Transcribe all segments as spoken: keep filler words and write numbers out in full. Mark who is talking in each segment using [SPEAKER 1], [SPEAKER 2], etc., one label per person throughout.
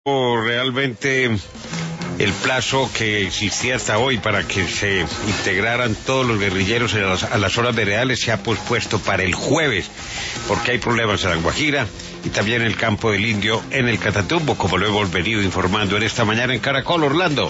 [SPEAKER 1] Realmente el plazo que existía hasta hoy para que se integraran todos los guerrilleros a las, a las zonas veredales se ha pospuesto para el jueves, porque hay problemas en La Guajira y también en el Campo del Indio, en el Catatumbo, como lo hemos venido informando en esta mañana en Caracol, Orlando.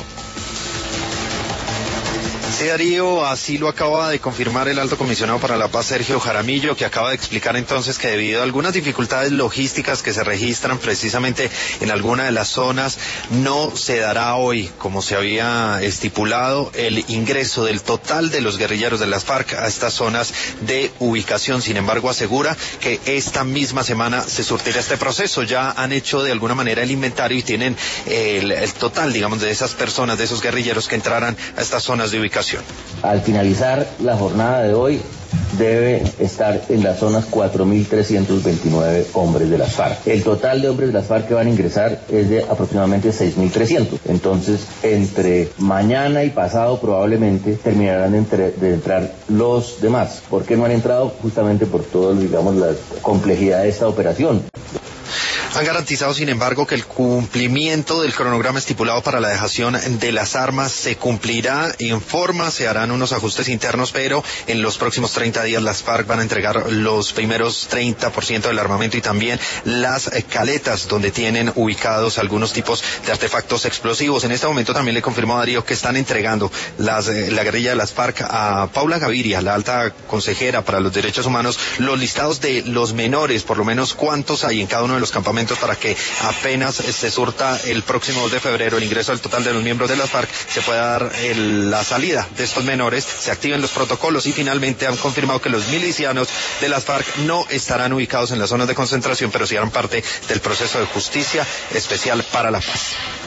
[SPEAKER 2] Sí, Darío, así lo acaba de confirmar el Alto Comisionado para la Paz, Sergio Jaramillo, que acaba de explicar entonces que debido a algunas dificultades logísticas que se registran precisamente en alguna de las zonas, no se dará hoy, como se había estipulado, el ingreso del total de los guerrilleros de las FARC a estas zonas de ubicación. Sin embargo, asegura que esta misma semana se surtirá este proceso. Ya han hecho de alguna manera el inventario y tienen el, el total, digamos, de esas personas, de esos guerrilleros que entrarán a estas zonas de ubicación.
[SPEAKER 3] Al finalizar la jornada de hoy, debe estar en las zonas cuatro mil trescientos veintinueve hombres de las FARC. El total de hombres de las FARC que van a ingresar es de aproximadamente seis mil trescientos. Entonces, entre mañana y pasado probablemente terminarán de, entre, de entrar los demás. ¿Por qué no han entrado? Justamente por todo, digamos, la complejidad de esta operación.
[SPEAKER 2] Han garantizado, sin embargo, que el cumplimiento del cronograma estipulado para la dejación de las armas se cumplirá en forma, se harán unos ajustes internos, pero en los próximos treinta días las FARC van a entregar los primeros treinta por ciento del armamento y también las caletas donde tienen ubicados algunos tipos de artefactos explosivos. En este momento también le confirmó a Darío que están entregando las, la guerrilla de las FARC a Paula Gaviria, la alta consejera para los derechos humanos, los listados de los menores, por lo menos cuántos hay en cada uno de los campamentos, para que apenas se surta el próximo dos de febrero el ingreso al total de los miembros de las FARC, se pueda dar el, la salida de estos menores, se activen los protocolos y finalmente han confirmado que los milicianos de las FARC no estarán ubicados en las zonas de concentración, pero sí harán parte del proceso de justicia especial para la paz.